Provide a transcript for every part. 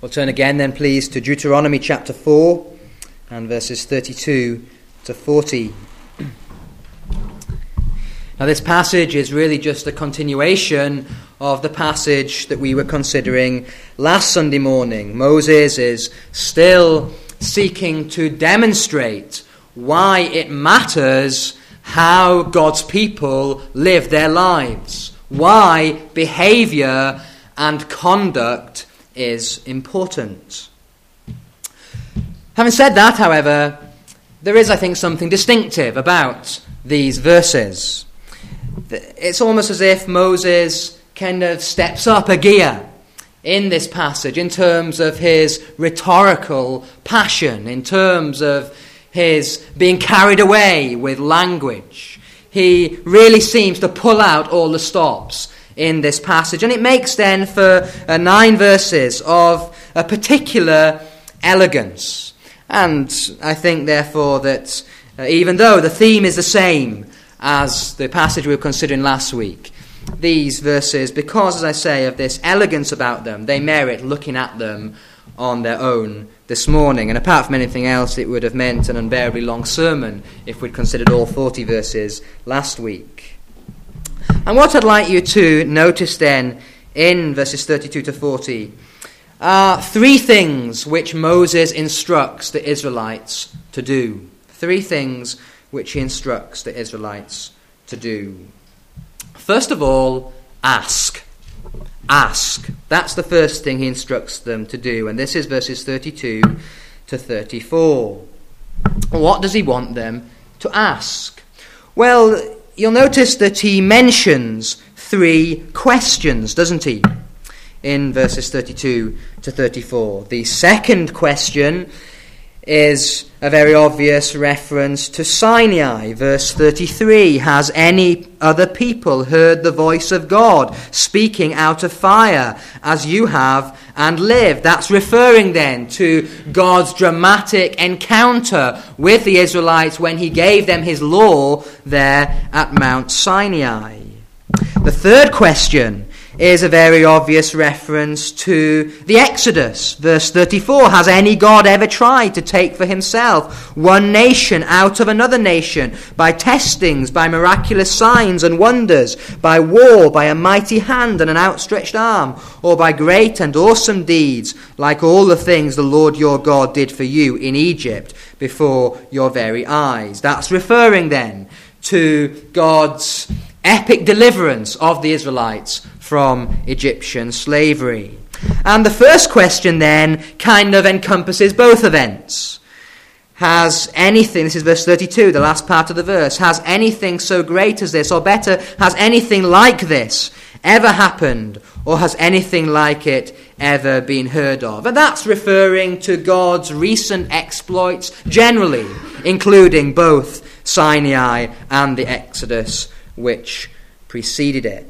We'll turn again then, please, to Deuteronomy chapter 4 and verses 32 to 40. Now, this passage is really just a continuation of the passage that we were considering last Sunday morning. Moses is still seeking to demonstrate why it matters how God's people live their lives, why behavior and conduct is important. Having said that, however, there is, I think, something distinctive about these verses. It's almost as if Moses kind of steps up a gear in this passage in terms of his rhetorical passion, in terms of his being carried away with language. He really seems to pull out all the stops in this passage. And it makes then for 9 verses of a particular elegance. And I think, therefore, that even though the theme is the same as the passage we were considering last week, these verses, because, as I say, of this elegance about them, they merit looking at them on their own this morning. And apart from anything else, it would have meant an unbearably long sermon if we'd considered all 40 verses last week. And what I'd like you to notice then in verses 32 to 40 are 3 things which Moses instructs the Israelites to do. 3 things which he instructs the Israelites to do. First of all, ask. Ask. That's the first thing he instructs them to do. And this is verses 32 to 34. What does he want them to ask? Well, you'll notice that he mentions 3 questions, doesn't he? In verses 32 to 34. The second question is a very obvious reference to Sinai. Verse 33, has any other people heard the voice of God speaking out of fire as you have and lived? That's referring then to God's dramatic encounter with the Israelites when he gave them his law there at Mount Sinai. The third question is a very obvious reference to the Exodus. Verse 34, has any God ever tried to take for himself one nation out of another nation by testings, by miraculous signs and wonders, by war, by a mighty hand and an outstretched arm, or by great and awesome deeds, like all the things the Lord your God did for you in Egypt before your very eyes? That's referring then to God's epic deliverance of the Israelites from Egyptian slavery. And the first question then kind of encompasses both events. Has anything, this is verse 32, the last part of the verse, has anything so great as this, or better, has anything like this ever happened, or has anything like it ever been heard of? And that's referring to God's recent exploits generally, including both Sinai and the Exodus which preceded it.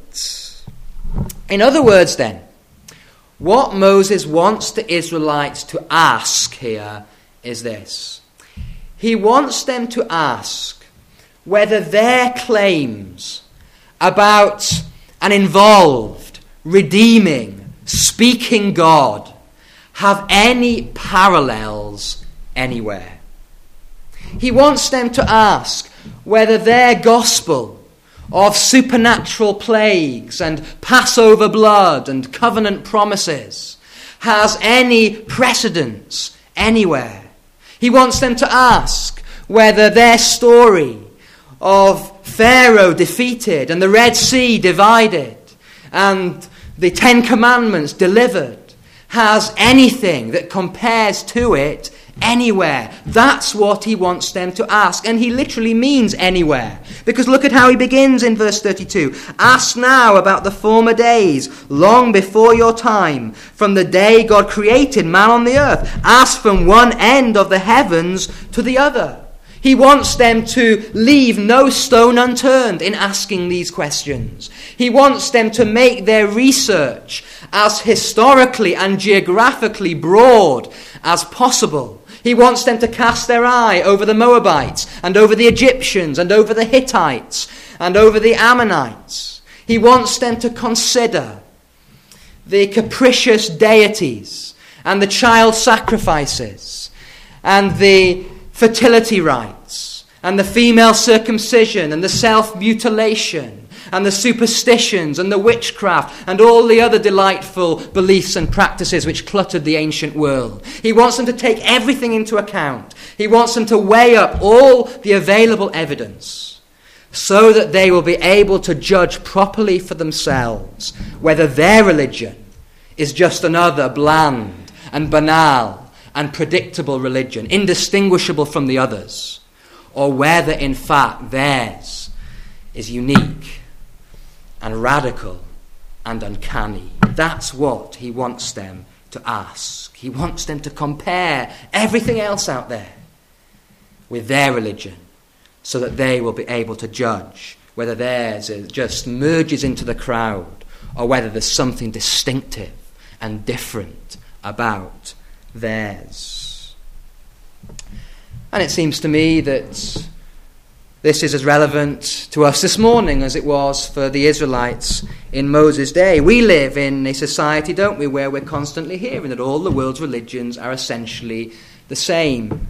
In other words then, what Moses wants the Israelites to ask here is this. He wants them to ask whether their claims about an involved, redeeming, speaking God have any parallels anywhere. He wants them to ask whether their gospel of supernatural plagues and Passover blood and covenant promises has any precedence anywhere. He wants them to ask whether their story of Pharaoh defeated and the Red Sea divided and the 10 Commandments delivered has anything that compares to it anywhere. That's what he wants them to ask. And he literally means anywhere. Because look at how he begins in verse 32. Ask now about the former days, long before your time, from the day God created man on the earth. Ask from one end of the heavens to the other. He wants them to leave no stone unturned in asking these questions. He wants them to make their research as historically and geographically broad as possible. He wants them to cast their eye over the Moabites and over the Egyptians and over the Hittites and over the Ammonites. He wants them to consider the capricious deities and the child sacrifices, and the fertility rites, and the female circumcision, and the self-mutilation, and the superstitions, and the witchcraft, and all the other delightful beliefs and practices which cluttered the ancient world. He wants them to take everything into account. He wants them to weigh up all the available evidence so that they will be able to judge properly for themselves whether their religion is just another bland and banal and predictable religion, indistinguishable from the others, or whether in fact theirs is unique and radical and uncanny. That's what he wants them to ask. He wants them to compare everything else out there with their religion so that they will be able to judge whether theirs just merges into the crowd or whether there's something distinctive and different about theirs. And it seems to me that this is as relevant to us this morning as it was for the Israelites in Moses' day. We live in a society, don't we, where we're constantly hearing that all the world's religions are essentially the same.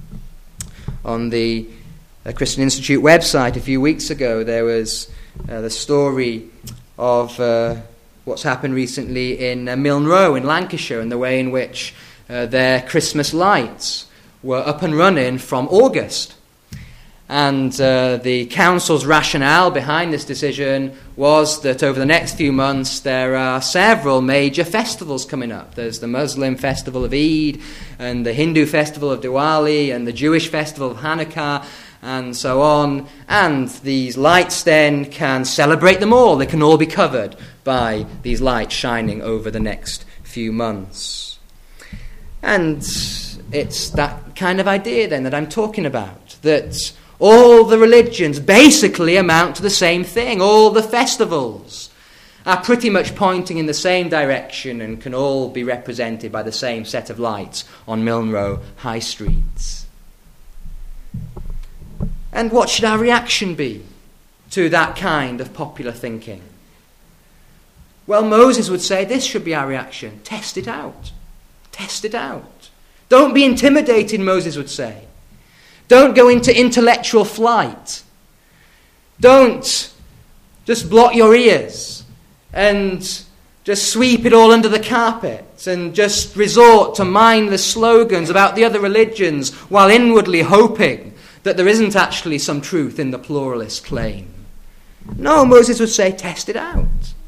On the Christian Institute website a few weeks ago, there was the story of what's happened recently in Milnrow in Lancashire and the way in which their Christmas lights were up and running from August. And the council's rationale behind this decision was that over the next few months there are several major festivals coming up. There's the Muslim festival of Eid, and the Hindu festival of Diwali, and the Jewish festival of Hanukkah, and so on. And these lights then can celebrate them all. They can all be covered by these lights shining over the next few months. And it's that kind of idea then that I'm talking about, that all the religions basically amount to the same thing. All the festivals are pretty much pointing in the same direction and can all be represented by the same set of lights on Milnrow High Street. And what should our reaction be to that kind of popular thinking? Well, Moses would say this should be our reaction. Test it out. Test it out. Don't be intimidated, Moses would say. Don't go into intellectual flight. Don't just block your ears and just sweep it all under the carpet and just resort to mindless slogans about the other religions while inwardly hoping that there isn't actually some truth in the pluralist claim. No, Moses would say, test it out.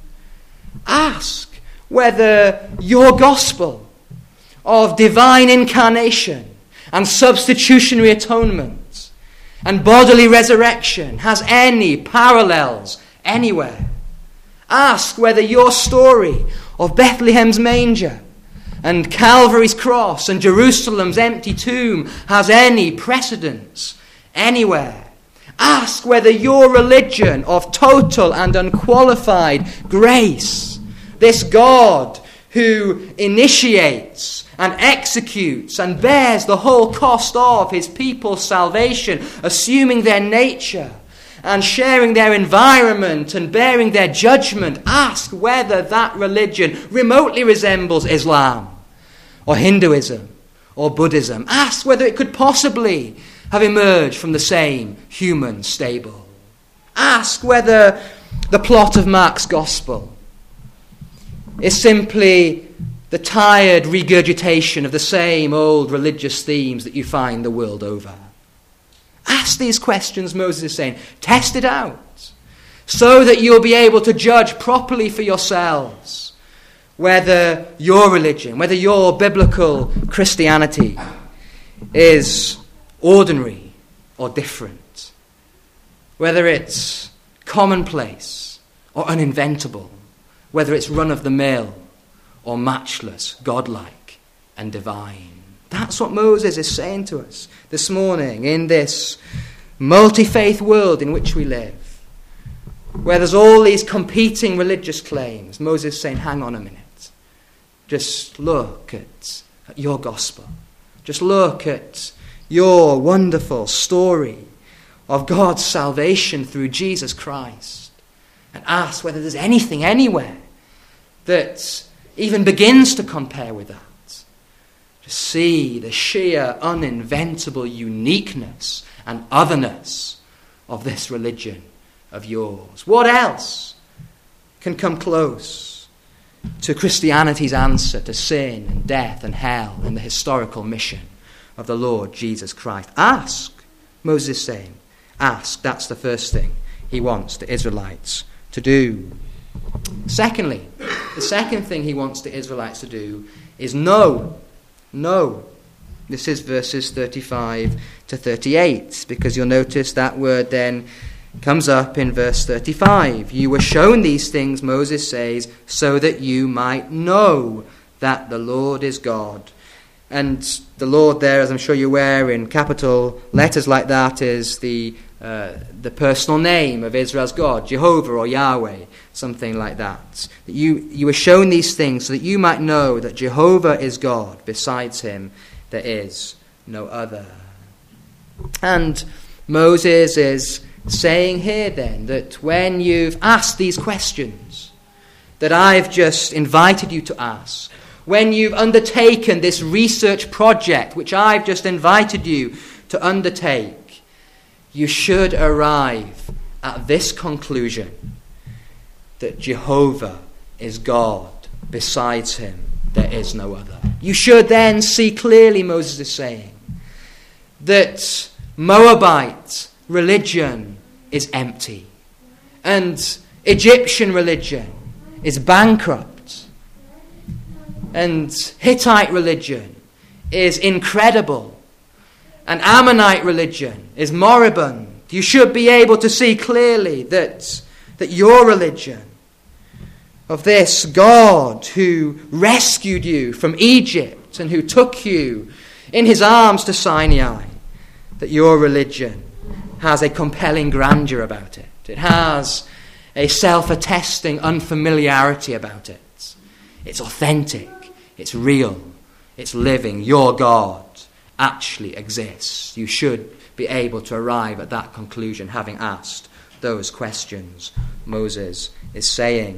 Ask whether your gospel of divine incarnation and substitutionary atonement and bodily resurrection has any parallels anywhere. Ask whether your story of Bethlehem's manger and Calvary's cross and Jerusalem's empty tomb has any precedence anywhere. Ask whether your religion of total and unqualified grace, this God who initiates and executes and bears the whole cost of his people's salvation, assuming their nature and sharing their environment and bearing their judgment, ask whether that religion remotely resembles Islam or Hinduism or Buddhism. Ask whether it could possibly have emerged from the same human stable. Ask whether the plot of Mark's gospel is simply the tired regurgitation of the same old religious themes that you find the world over. Ask these questions, Moses is saying. Test it out so that you'll be able to judge properly for yourselves whether your religion, whether your biblical Christianity is ordinary or different, whether it's commonplace or uninventable, whether it's run-of-the-mill or matchless, godlike and divine. That's what Moses is saying to us this morning in this multi-faith world in which we live, where there's all these competing religious claims. Moses is saying, hang on a minute. Just look at your gospel. Just look at your wonderful story of God's salvation through Jesus Christ and ask whether there's anything anywhere that even begins to compare with that. to see the sheer, uninventable uniqueness and otherness of this religion of yours. What else can come close to Christianity's answer to sin and death and hell and the historical mission of the Lord Jesus Christ? Ask, Moses is saying. Ask. That's the first thing he wants the Israelites to do. Secondly, the second thing he wants the Israelites to do is know. Know. This is verses 35 to 38, because you'll notice that word then comes up in verse 35. You were shown these things, Moses says, so that you might know that the Lord is God. And the Lord there, as I'm sure you're aware, in capital letters like that, is the personal name of Israel's God, Jehovah or Yahweh, something like that. You were shown these things so that you might know that Jehovah is God. Besides him, there is no other. And Moses is saying here then that when you've asked these questions that I've just invited you to ask, when you've undertaken this research project which I've just invited you to undertake, you should arrive at this conclusion, that Jehovah is God. Besides him, there is no other. You should then see clearly, Moses is saying, that Moabite religion is empty and Egyptian religion is bankrupt and Hittite religion is incredible and Ammonite religion is moribund. You should be able to see clearly that your religion of this God who rescued you from Egypt and who took you in his arms to Sinai, that your religion has a compelling grandeur about it. It has a self-attesting unfamiliarity about it. It's authentic. It's real. It's living. Your God actually exists. You should be able to arrive at that conclusion having asked those questions, Moses is saying.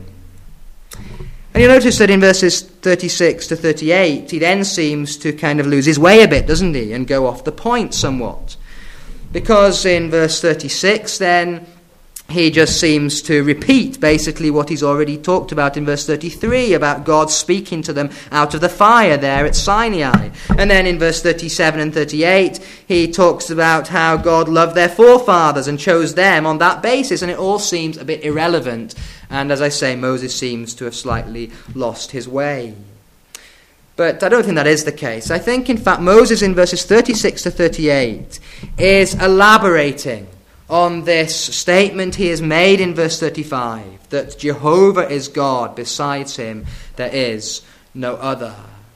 And you notice that in verses 36 to 38, he then seems to kind of lose his way a bit, doesn't he, and go off the point somewhat. Because in verse 36, then, he just seems to repeat basically what he's already talked about in verse 33, about God speaking to them out of the fire there at Sinai. And then in verse 37 and 38, he talks about how God loved their forefathers and chose them on that basis. And it all seems a bit irrelevant. And as I say, Moses seems to have slightly lost his way. But I don't think that is the case. I think, in fact, Moses in verses 36 to 38 is elaborating on this statement he has made in verse 35, that Jehovah is God, besides him there is no other.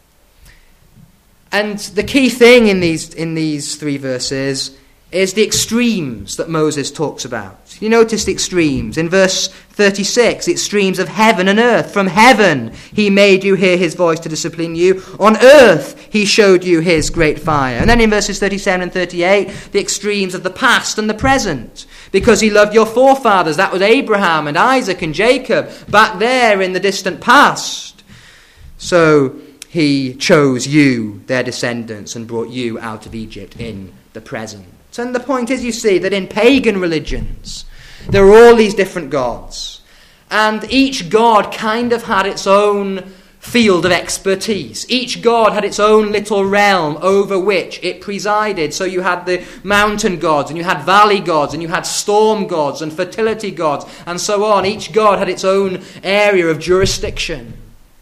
And the key thing in these three verses is the extremes that Moses talks about. You notice the extremes. In verse 36, the extremes of heaven and earth. From heaven he made you hear his voice to discipline you. On earth he showed you his great fire. And then in verses 37 and 38, the extremes of the past and the present. Because he loved your forefathers. That was Abraham and Isaac and Jacob back there in the distant past. So he chose you, their descendants, and brought you out of Egypt in the present. And the point is, you see, that in pagan religions, there are all these different gods. And each god kind of had its own field of expertise. Each god had its own little realm over which it presided. So you had the mountain gods, and you had valley gods, and you had storm gods, and fertility gods, and so on. Each god had its own area of jurisdiction.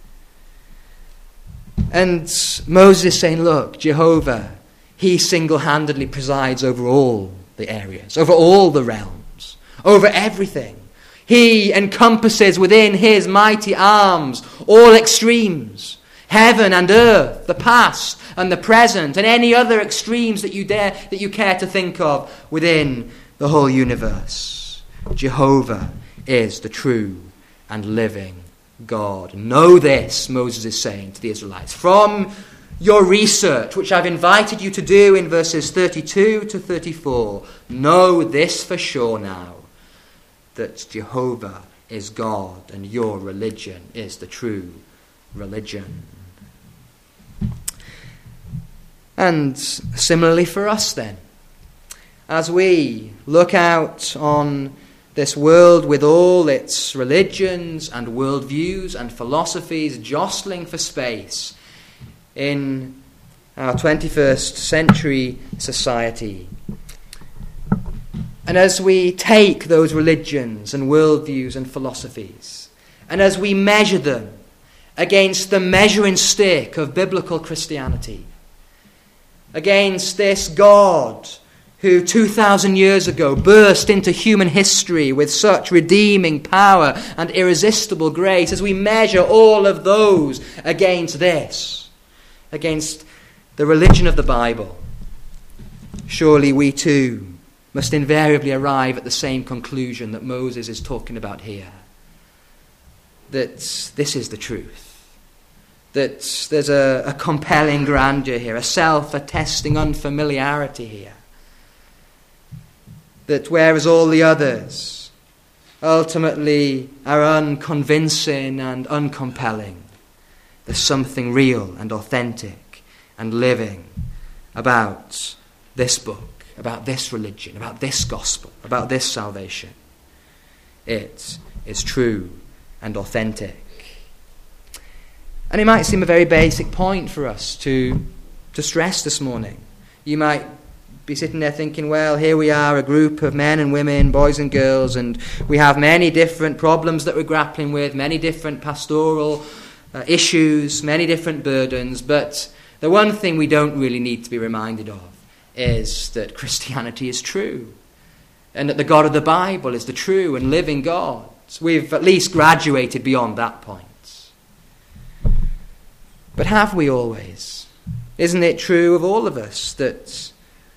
And Moses is saying, look, Jehovah, he single-handedly presides over all the areas, over all the realms, over everything. He encompasses within his mighty arms all extremes, heaven and earth, the past and the present, and any other extremes that you care to think of within the whole universe. Jehovah is the true and living God. Know this, Moses is saying to the Israelites, from your research, which I've invited you to do in verses 32 to 34, know this for sure now, that Jehovah is God and your religion is the true religion. And similarly for us then, as we look out on this world with all its religions and worldviews and philosophies jostling for space in our 21st century society, and as we take those religions and worldviews and philosophies, and as we measure them against the measuring stick of biblical Christianity, against this God who 2,000 years ago burst into human history with such redeeming power and irresistible grace, as we measure all of those against this, against the religion of the Bible, surely we too must invariably arrive at the same conclusion that Moses is talking about here, that this is the truth, that there's a compelling grandeur here, a self-attesting unfamiliarity here, that whereas all the others ultimately are unconvincing and uncompelling, there's something real and authentic and living about this book, about this religion, about this gospel, about this salvation. It is true and authentic. And it might seem a very basic point for us to stress this morning. You might be sitting there thinking, well, here we are, a group of men and women, boys and girls, and we have many different problems that we're grappling with, many different pastoral issues, many different burdens, but the one thing we don't really need to be reminded of is that Christianity is true, and that the God of the Bible is the true and living God. We've at least graduated beyond that point. But have we always? Isn't it true of all of us that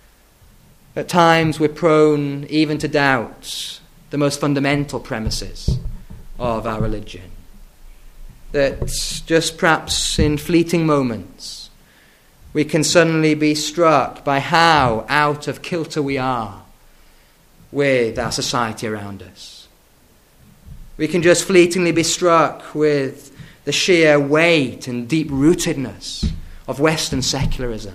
at times we're prone even to doubt the most fundamental premises of our religion? That just perhaps in fleeting moments we can suddenly be struck by how out of kilter we are with our society around us. We can just fleetingly be struck with the sheer weight and deep-rootedness of Western secularism.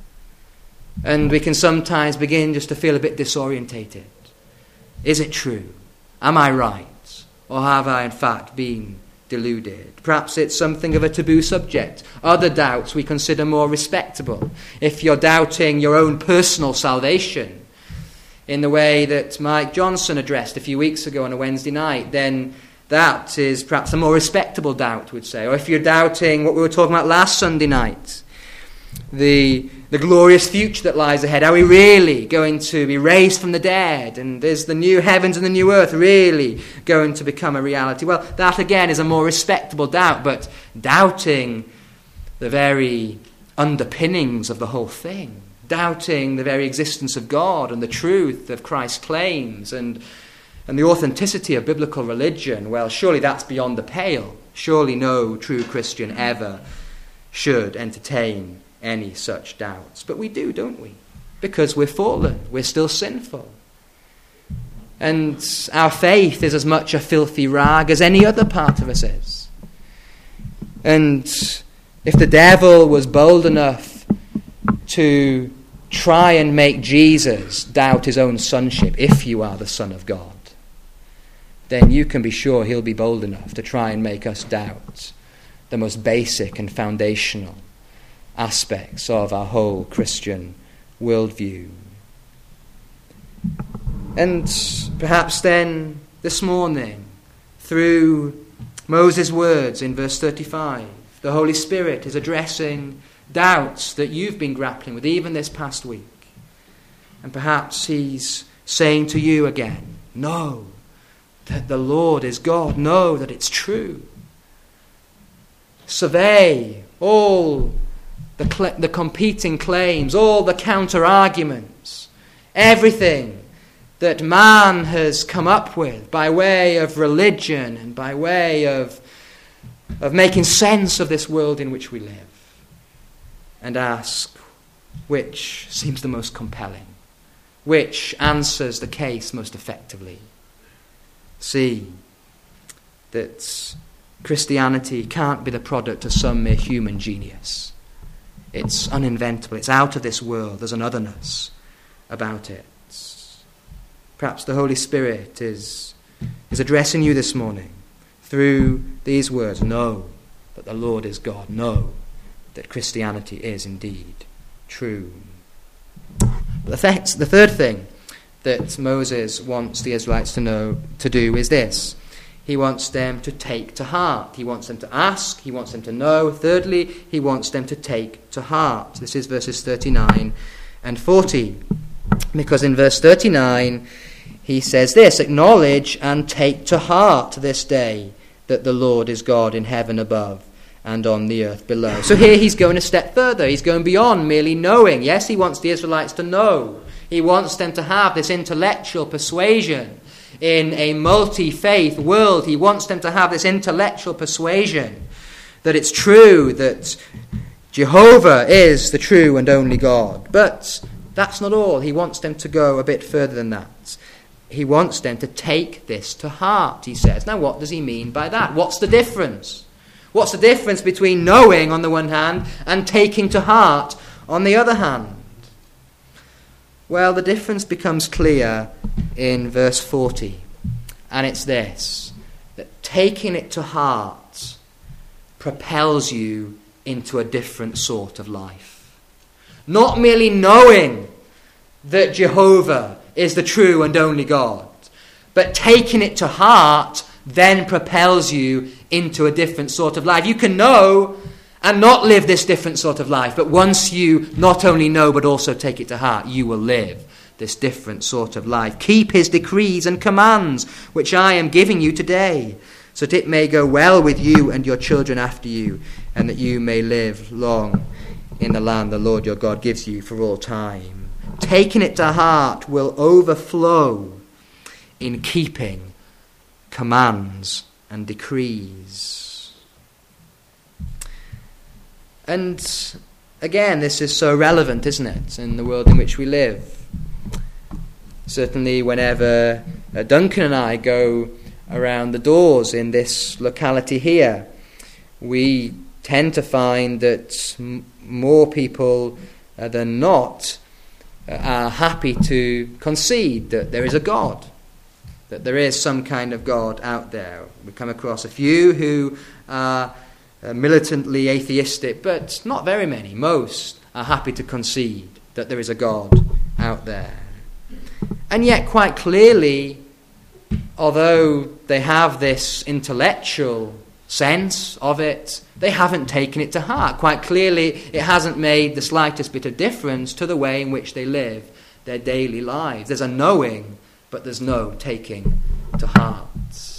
And we can sometimes begin just to feel a bit disorientated. Is it true? Am I right? Or have I in fact been deluded? Perhaps it's something of a taboo subject. Other doubts we consider more respectable. If you're doubting your own personal salvation in the way that Mike Johnson addressed a few weeks ago on a Wednesday night, then that is perhaps a more respectable doubt, we'd say. Or if you're doubting what we were talking about last Sunday night, the glorious future that lies ahead, are we really going to be raised from the dead? And is the new heavens and the new earth really going to become a reality? Well, that again is a more respectable doubt, but doubting the very underpinnings of the whole thing, doubting the very existence of God and the truth of Christ's claims and the authenticity of biblical religion, well, surely that's beyond the pale. Surely no true Christian ever should entertain any such doubts. But we do, don't we? Because we're fallen. We're still sinful. And our faith is as much a filthy rag as any other part of us is. And if the devil was bold enough to try and make Jesus doubt his own sonship, if you are the Son of God, then you can be sure he'll be bold enough to try and make us doubt the most basic and foundational aspects of our whole Christian worldview. And perhaps then this morning, through Moses' words in verse 35, the Holy Spirit is addressing doubts that you've been grappling with even this past week. And perhaps he's saying to you again, know that the Lord is God. Know that it's true. Survey all the competing claims, all the counter-arguments, everything that man has come up with by way of religion and by way of making sense of this world in which we live, and ask which seems the most compelling, which answers the case most effectively. See that Christianity can't be the product of some mere human genius. It's uninventable. It's out of this world. There's an otherness about it. Perhaps the Holy Spirit is addressing you this morning through these words. Know that the Lord is God. Know that Christianity is indeed true. But the third thing that Moses wants the Israelites to do is this. He wants them to take to heart. He wants them to ask. He wants them to know. Thirdly, he wants them to take to heart. This is verses 39 and 40. Because in verse 39, he says this, acknowledge and take to heart this day that the Lord is God in heaven above and on the earth below. So here he's going a step further. He's going beyond merely knowing. Yes, he wants the Israelites to know. He wants them to have this intellectual persuasion. In a multi-faith world, he wants them to have this intellectual persuasion that it's true that Jehovah is the true and only God. But that's not all. He wants them to go a bit further than that. He wants them to take this to heart, he says. Now, what does he mean by that? What's the difference? What's the difference between knowing on the one hand and taking to heart on the other hand? Well, the difference becomes clear in verse 40. And it's this, that taking it to heart propels you into a different sort of life. Not merely knowing that Jehovah is the true and only God, but taking it to heart then propels you into a different sort of life. You can know and not live this different sort of life, but once you not only know but also take it to heart, you will live this different sort of life. Keep his decrees and commands, which I am giving you today, so that it may go well with you and your children after you, and that you may live long in the land the Lord your God gives you for all time. Taking it to heart will overflow in keeping commands and decrees. And again, this is so relevant, isn't it, in the world in which we live? Certainly whenever Duncan and I go around the doors in this locality here, we tend to find that more people than not are happy to concede that there is a God, that there is some kind of God out there. We come across a few who are militantly atheistic, but not very many. Most are happy to concede that there is a God out there. And yet, quite clearly, although they have this intellectual sense of it, they haven't taken it to heart. Quite clearly, it hasn't made the slightest bit of difference to the way in which they live their daily lives. There's a knowing, but there's no taking to heart.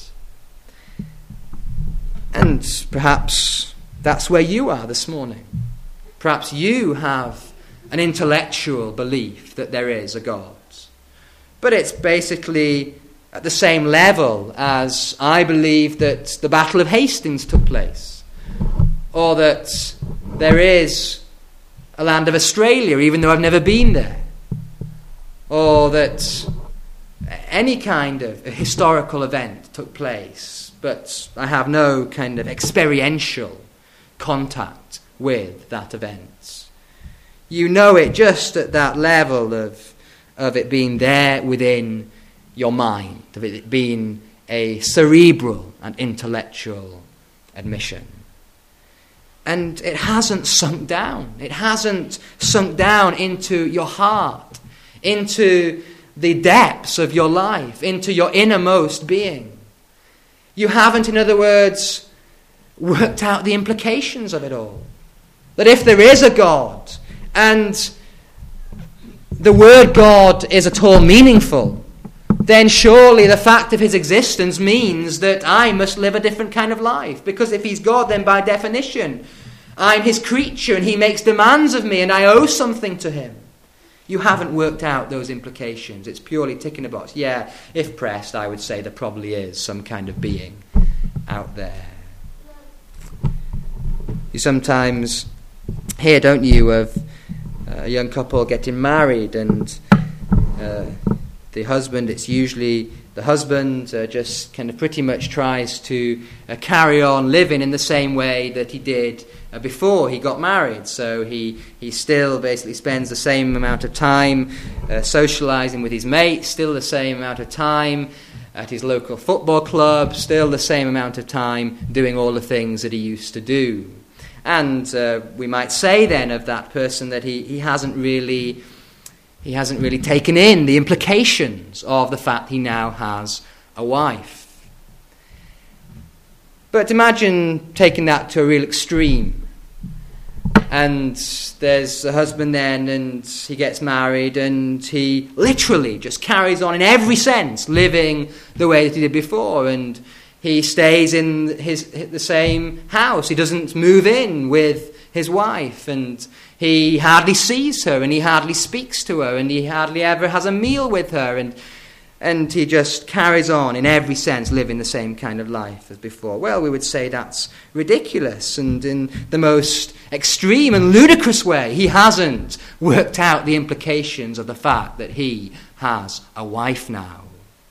And perhaps that's where you are this morning. Perhaps you have an intellectual belief that there is a God. But it's basically at the same level as I believe that the Battle of Hastings took place, or that there is a land of Australia, even though I've never been there, or that any kind of historical event took place, but I have no kind of experiential contact with that event. You know it just at that level of it being there within your mind, of it being a cerebral and intellectual admission. And it hasn't sunk down. It hasn't sunk down into your heart, into the depths of your life, into your innermost being. You haven't, in other words, worked out the implications of it all. That if there is a God, and the word God is at all meaningful, then surely the fact of his existence means that I must live a different kind of life. Because if he's God, then by definition, I'm his creature and he makes demands of me and I owe something to him. You haven't worked out those implications. It's purely ticking a box. Yeah, if pressed, I would say there probably is some kind of being out there. You sometimes hear, don't you, of a young couple getting married, and the husband, it's usually the husband just kind of pretty much tries to carry on living in the same way that he did before he got married. So he still basically spends the same amount of time socializing with his mates, still the same amount of time at his local football club, still the same amount of time doing all the things that he used to do. And we might say then of that person that he hasn't really taken in the implications of the fact he now has a wife. But imagine taking that to a real extreme. And there's a husband then, and he gets married, and he literally just carries on in every sense, living the way that he did before. And he stays in the same house. He doesn't move in with his wife, and he hardly sees her, and he hardly speaks to her, and he hardly ever has a meal with her, and he just carries on in every sense living the same kind of life as before. Well, we would say that's ridiculous, and in the most extreme and ludicrous way, he hasn't worked out the implications of the fact that he has a wife now.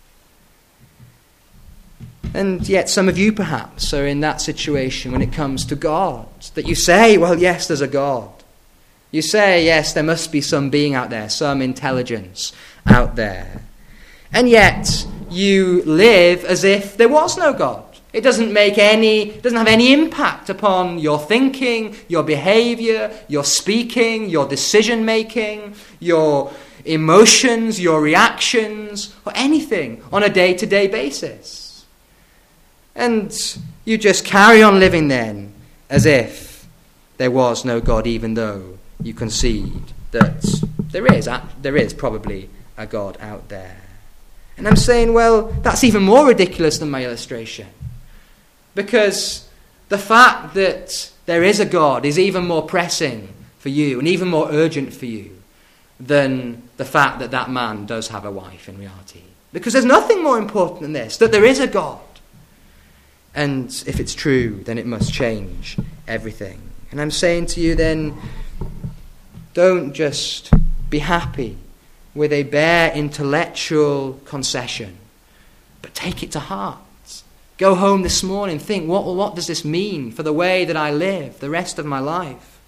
And yet some of you perhaps are in that situation when it comes to God, that you say, well, yes, there's a God. You say, yes, there must be some being out there, some intelligence out there. And yet you live as if there was no God. It doesn't have any impact upon your thinking, your behavior, your speaking, your decision making, your emotions, your reactions, or anything on a day-to-day basis. And you just carry on living then as if there was no God, even though you concede that there is probably a God out there. And I'm saying, well, that's even more ridiculous than my illustration. Because the fact that there is a God is even more pressing for you and even more urgent for you than the fact that that man does have a wife in reality. Because there's nothing more important than this, that there is a God. And if it's true, then it must change everything. And I'm saying to you then, don't just be happy with a bare intellectual concession, but take it to heart. Go home this morning, think, what does this mean for the way that I live the rest of my life?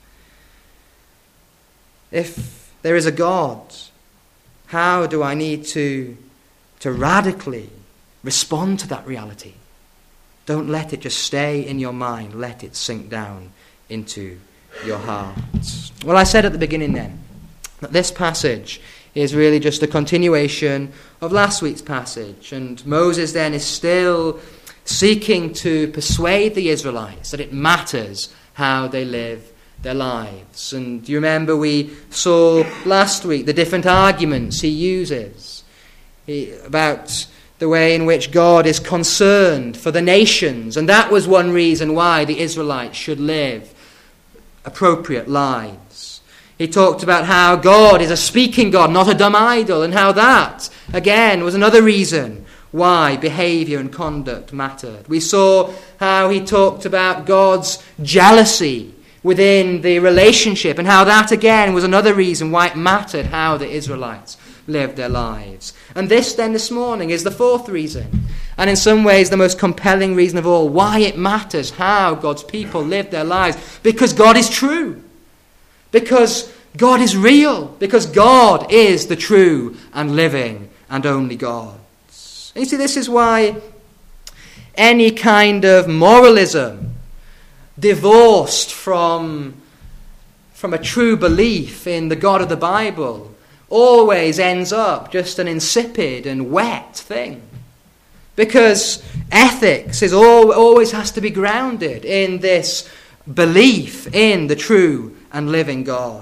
If there is a God, how do I need to radically respond to that reality? Don't let it just stay in your mind. Let it sink down into your heart. Well, I said at the beginning then that this passage is really just a continuation of last week's passage. And Moses then is still seeking to persuade the Israelites that it matters how they live their lives. And do you remember we saw last week the different arguments he uses about the way in which God is concerned for the nations. And that was one reason why the Israelites should live appropriate lives. He talked about how God is a speaking God, not a dumb idol, and how that, again, was another reason why behavior and conduct mattered. We saw how he talked about God's jealousy within the relationship, and how that, again, was another reason why it mattered how the Israelites lived their lives. And this morning, is the fourth reason, and in some ways the most compelling reason of all, why it matters how God's people live their lives. Because God is true. Because God is real. Because God is the true and living and only God. And you see, this is why any kind of moralism divorced from a true belief in the God of the Bible always ends up just an insipid and wet thing. Because ethics always has to be grounded in this belief in the true and living God.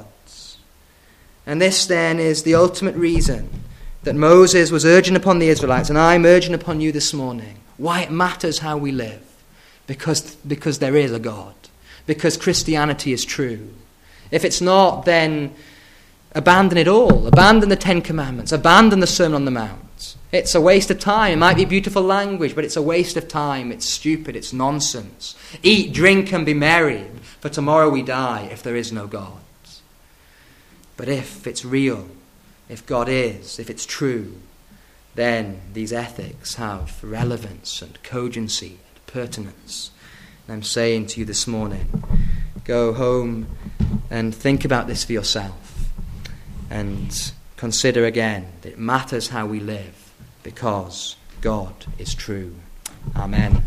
And this then is the ultimate reason that Moses was urging upon the Israelites, and I'm urging upon you this morning, why it matters how we live. Because there is a God. Because Christianity is true. If it's not, then abandon it all. Abandon the Ten Commandments. Abandon the Sermon on the Mount. It's a waste of time. It might be beautiful language, but it's a waste of time. It's stupid. It's nonsense. Eat, drink, and be merry, for tomorrow we die if there is no God. But if it's real, if God is, if it's true, then these ethics have relevance and cogency and pertinence. And I'm saying to you this morning, go home and think about this for yourself and consider again that it matters how we live because God is true. Amen.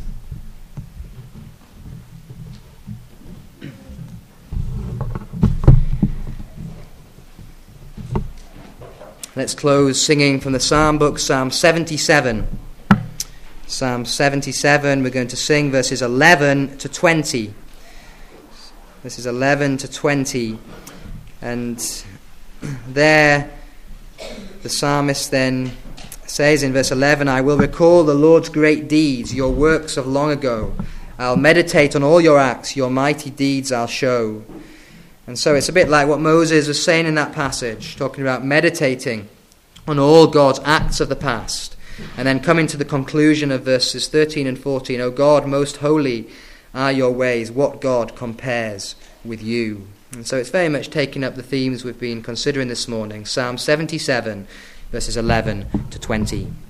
Let's close singing from the Psalm book, Psalm 77. Psalm 77, we're going to sing verses 11 to 20. Verses 11 to 20. And there, the psalmist then says in verse 11, I will recall the Lord's great deeds, your works of long ago. I'll meditate on all your acts, your mighty deeds I'll show. And so it's a bit like what Moses was saying in that passage, talking about meditating on all God's acts of the past. And then coming to the conclusion of verses 13 and 14, O God, most holy are your ways. What God compares with you? And so it's very much taking up the themes we've been considering this morning. Psalm 77, verses 11 to 20.